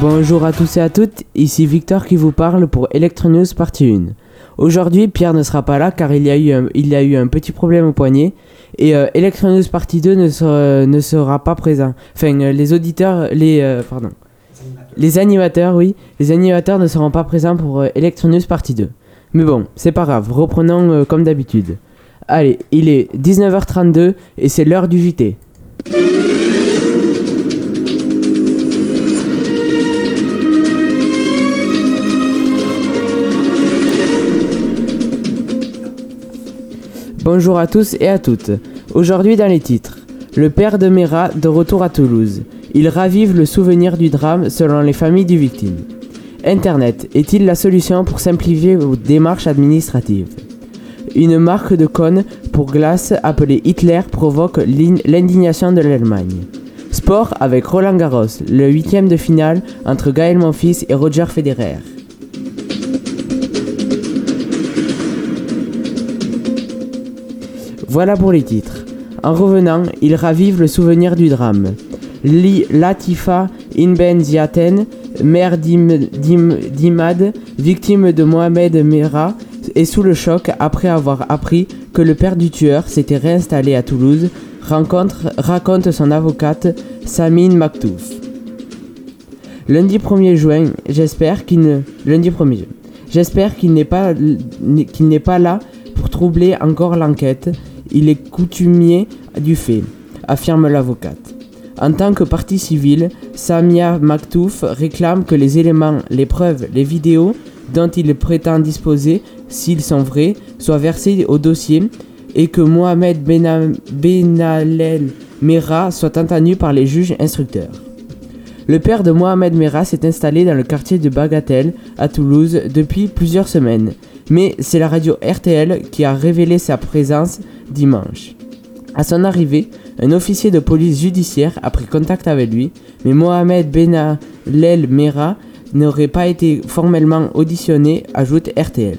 Bonjour à tous et à toutes, ici Victor qui vous parle pour Electronews partie 1. Aujourd'hui, Pierre ne sera pas là car il y a eu un petit problème au poignet et Electronews partie 2 ne sera pas présent. Enfin, les animateurs ne seront pas présents pour Electronews partie 2. Mais bon, c'est pas grave, reprenons comme d'habitude. Allez, il est 19h32 et c'est l'heure du JT. Bonjour à tous et à toutes. Aujourd'hui dans les titres, le père de Mera de retour à Toulouse. Il ravive le souvenir du drame selon les familles du victime. Internet est-il la solution pour simplifier vos démarches administratives ? Une marque de cône pour glace appelée Hitler provoque l'indignation de l'Allemagne. Sport avec Roland Garros, le 8e de finale entre Gaël Monfils et Roger Federer. Voilà pour les titres. En revenant, il ravive le souvenir du drame. Latifa Ibn Ziaten, mère d'Imad, victime de Mohamed Merah, est sous le choc après avoir appris que le père du tueur s'était réinstallé à Toulouse, raconte son avocate Samine Maktouf. Lundi 1er juin, j'espère qu'il n'est pas là pour troubler encore l'enquête. Il est coutumier du fait, affirme l'avocate. En tant que partie civile, Samia Maktouf réclame que les éléments, les preuves, les vidéos dont il prétend disposer, s'ils sont vrais, soient versés au dossier et que Mohamed Benalel Merah soit entendu par les juges instructeurs. Le père de Mohamed Merah s'est installé dans le quartier de Bagatelle, à Toulouse, depuis plusieurs semaines. Mais c'est la radio RTL qui a révélé sa présence dimanche. À son arrivée, un officier de police judiciaire a pris contact avec lui, mais Mohamed Benalel Merah n'aurait pas été formellement auditionné, ajoute RTL.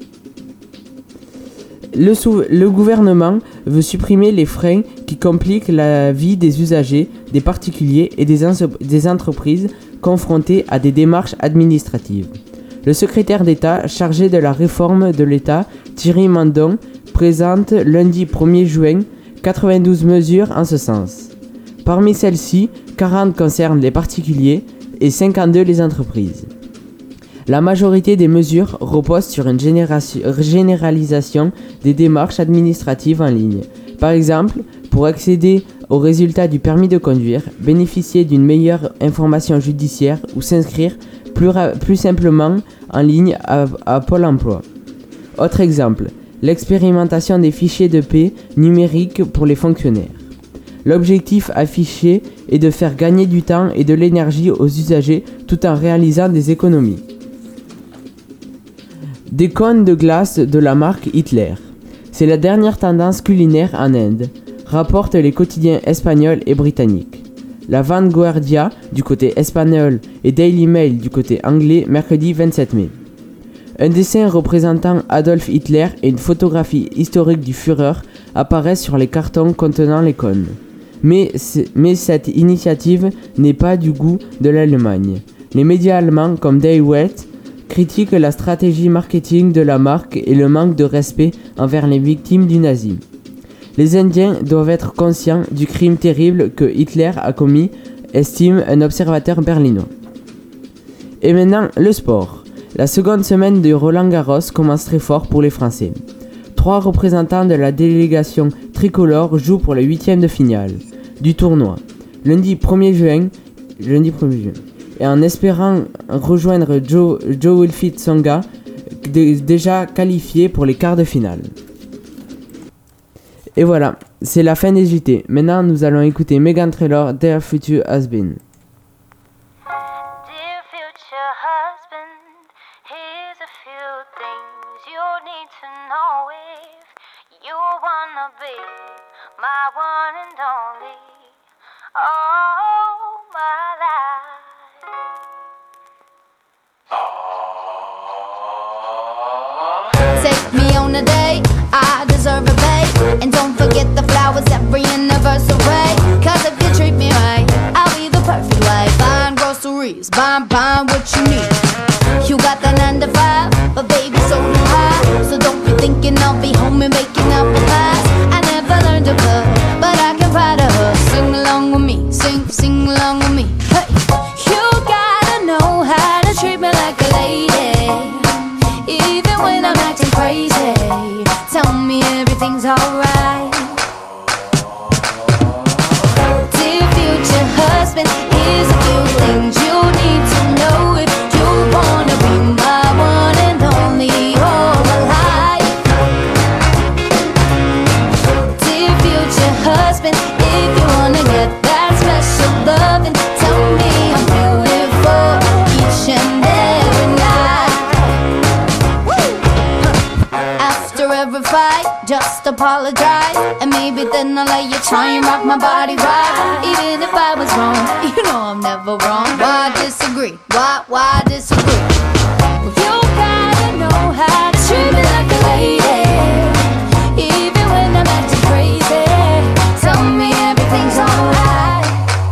Le gouvernement veut supprimer les freins qui compliquent la vie des usagers, des particuliers et des entreprises confrontées à des démarches administratives. Le secrétaire d'État chargé de la réforme de l'État, Thierry Mandon, présente lundi 1er juin 92 mesures en ce sens. Parmi celles-ci, 40 concernent les particuliers et 52 les entreprises. La majorité des mesures reposent sur une généralisation des démarches administratives en ligne. Par exemple, pour accéder aux résultats du permis de conduire, bénéficier d'une meilleure information judiciaire ou s'inscrire plus simplement en ligne à Pôle emploi. Autre exemple, l'expérimentation des fichiers de paie numériques pour les fonctionnaires. L'objectif affiché est de faire gagner du temps et de l'énergie aux usagers tout en réalisant des économies. Des cônes de glace de la marque Hitler. C'est la dernière tendance culinaire en Inde, rapportent les quotidiens espagnols et britanniques. La Vanguardia du côté espagnol et Daily Mail du côté anglais mercredi 27 mai. Un dessin représentant Adolf Hitler et une photographie historique du Führer apparaissent sur les cartons contenant les cônes. Mais cette initiative n'est pas du goût de l'Allemagne. Les médias allemands comme Die Welt critiquent la stratégie marketing de la marque et le manque de respect envers les victimes du nazisme. Les Indiens doivent être conscients du crime terrible que Hitler a commis, estime un observateur berlinois. Et maintenant, le sport. La seconde semaine de Roland Garros commence très fort pour les Français. 3 représentants de la délégation tricolore jouent pour le 8e de finale du tournoi, lundi 1er juin, et en espérant rejoindre Jo-Wilfried Tsonga, déjà qualifié pour les quarts de finale. Et voilà, c'est la fin des JT. Maintenant, nous allons écouter Meghan Trainor, Dear Future Husband. Dear future husband, here's a few things you need to know if you wanna be my one and only, all my life. Take me on a date, I deserve a bait, and don't forget the flowers every anniversary, 'cause if you treat me right, I'll be the perfect wife. Buying groceries, buying sing along with me. Hey, you gotta know how to treat me like a lady, even when I'm acting crazy. Tell me everything's alright. Dear future husband, here's a few things you need to know if you wanna be my one and only all my life. Dear future husband, if you wanna get that special loving, tell me I'm beautiful each and every night. After every fight, just apologize, and maybe then I'll let you try and rock my body right. Even if I was wrong, you know I'm never wrong. Why disagree? Why disagree? Well, you gotta know how to treat me like a lady, even when I'm acting crazy. Tell me everything's alright.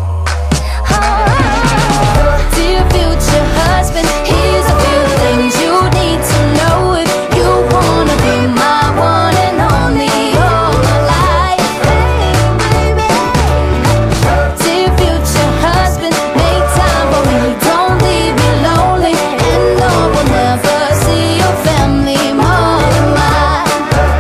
Dear future husband, here's a few things you need to know if you wanna be my one and only all my life. Dear future husband, make time for me, don't leave me lonely, and no one never see your family more than mine.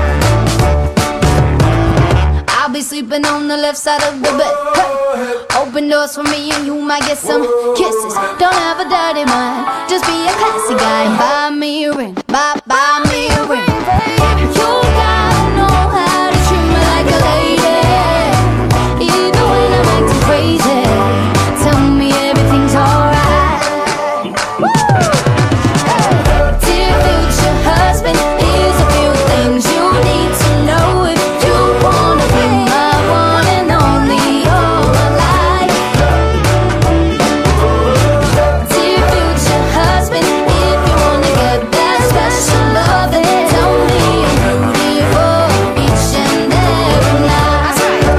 I'll be sleeping on the left side of the bed. Hey. Open doors for me and you might get some kisses. Don't have a dirty mind, just be a classy guy and buy me a ring. Buy me a ring. You gotta know how to treat me like a lady, even when I'm acting crazy. Tell me everything's alright. Dear future husband, here's a few things you need to know if you wanna be my one and only all my life. Dear future husband, if you wanna get that special loving, tell me I'm beautiful each and every night.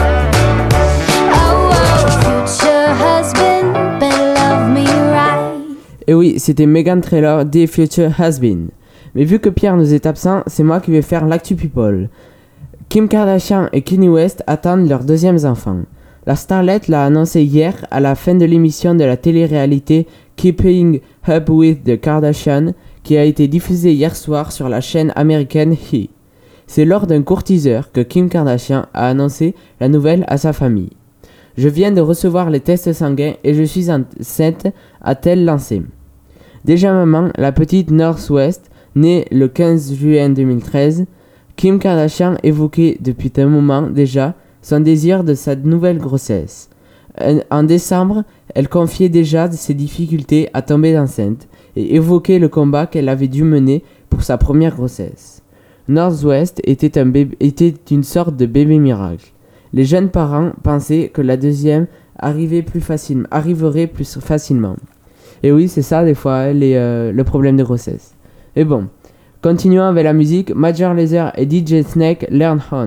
Oh, future husband, better love me right. Et oui, c'était Meghan Trainor, Dear Future Husband. Mais vu que Pierre nous est absent, c'est moi qui vais faire l'actu people. Kim Kardashian et Kanye West attendent leurs deuxièmes enfants. La starlette l'a annoncé hier à la fin de l'émission de la télé-réalité Keeping Up with the Kardashians, qui a été diffusée hier soir sur la chaîne américaine E! C'est lors d'un court teaser que Kim Kardashian a annoncé la nouvelle à sa famille. Je viens de recevoir les tests sanguins et je suis enceinte, a-t-elle lancé. Déjà maman, la petite North West, née le 15 juin 2013, Kim Kardashian évoquait depuis un moment déjà son désir de sa nouvelle grossesse. En décembre, elle confiait déjà ses difficultés à tomber enceinte et évoquait le combat qu'elle avait dû mener pour sa première grossesse. North West était une sorte de bébé miracle. Les jeunes parents pensaient que la deuxième arriverait plus facilement. Et oui, c'est ça des fois le problème de grossesse. Et bon, continuons avec la musique. Major Lazer et DJ Snake, Learn On.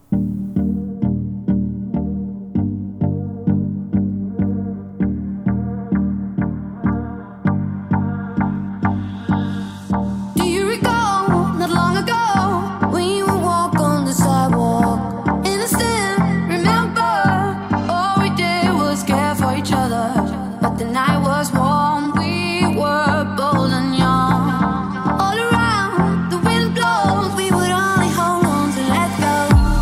Do you recall not long ago when you would walk on the sidewalk? Innocent, remember, all we did was care for each other. But the night was warm, we were bold and young. All around, the wind blows, we would only hold on to let go.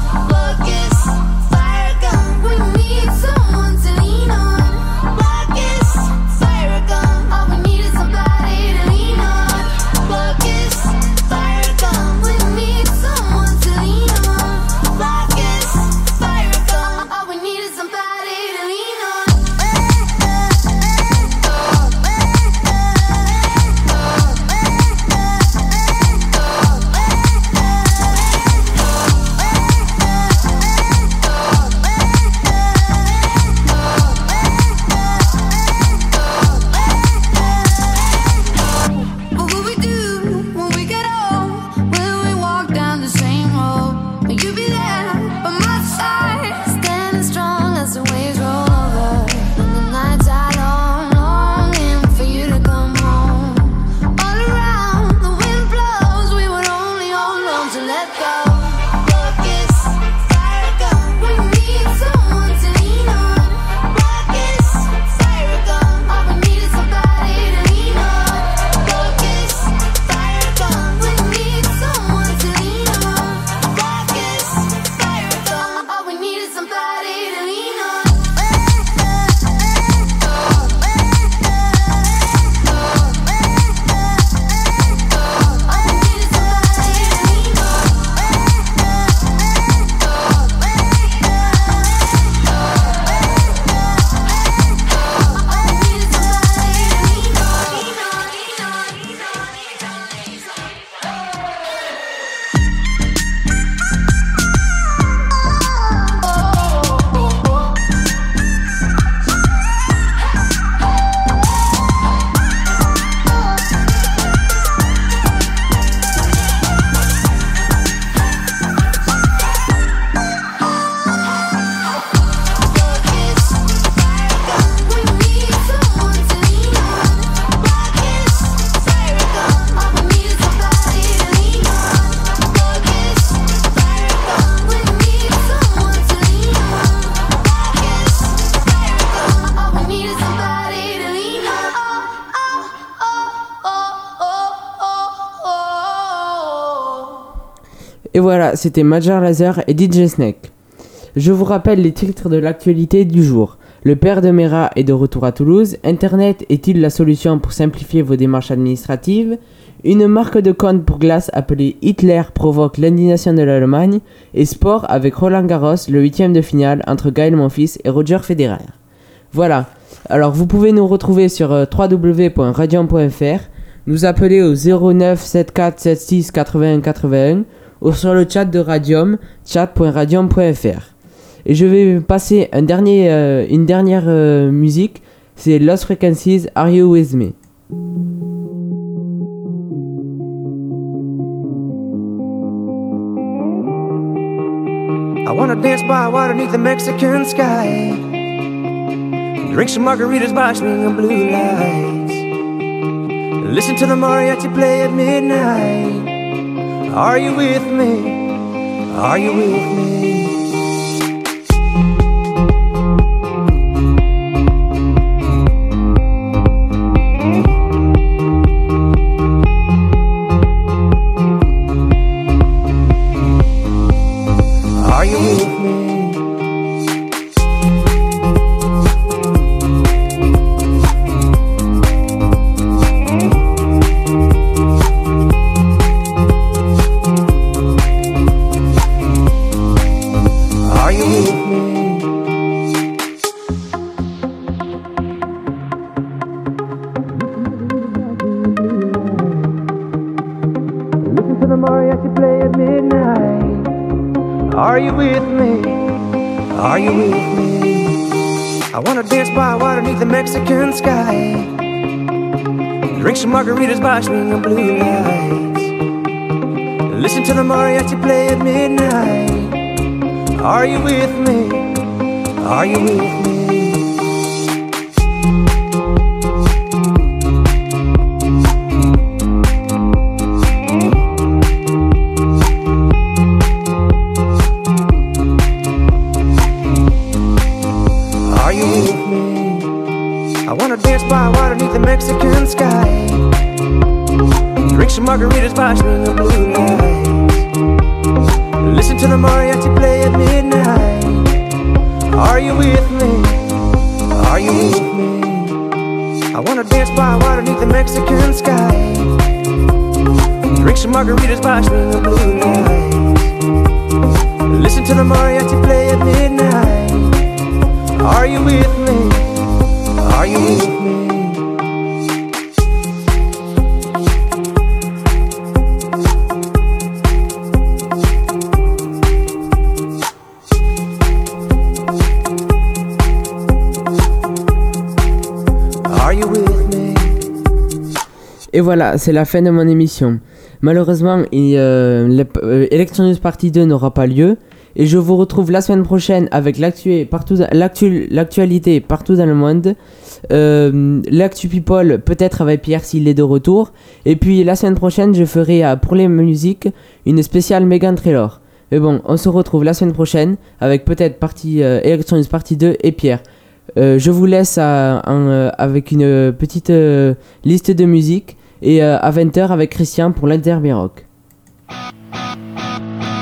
Et voilà, c'était Major Lazer et DJ Snake. Je vous rappelle les titres de l'actualité du jour. Le père de Mera est de retour à Toulouse. Internet est-il la solution pour simplifier vos démarches administratives? Une marque de compte pour glace appelée Hitler provoque l'indignation de l'Allemagne. Et sport avec Roland Garros, le 8e de finale entre Gaël Monfils et Roger Federer. Voilà, alors vous pouvez nous retrouver sur www.radium.fr, nous appeler au 09 74 76 81 81 ou sur le chat de Radium, chat.radium.fr. Et je vais passer une dernière musique, c'est Lost Frequencies, Are You With Me? I wanna dance by water beneath the Mexican sky, drink some margaritas by swinging blue lights, listen to the mariachi play at midnight. Are you with me? Are you with me? Are you with me? Are you with me? I wanna dance by water beneath the Mexican sky, drink some margaritas by swinging blue lights, listen to the mariachi play at midnight. Are you with me? Are you with me? Mexican sky, drink some margaritas by swinging blue lights, listen to the mariachi play at midnight. Are you with me? Are you with me? I wanna dance by water beneath the Mexican sky, drink some margaritas by swinging blue lights, listen to the mariachi play at midnight. Are you with me? Are you with me? Et voilà, c'est la fin de mon émission. Malheureusement, Electron News Partie 2 n'aura pas lieu. Et je vous retrouve la semaine prochaine avec l'actualité partout dans le monde. L'actu People, peut-être avec Pierre s'il est de retour. Et puis la semaine prochaine, je ferai pour les musiques une spéciale Megan Trailor. Mais bon, on se retrouve la semaine prochaine avec peut-être Electron News Partie 2 et Pierre. Je vous laisse avec une petite liste de musique et à 20h avec Christian pour l'Intermi Rock.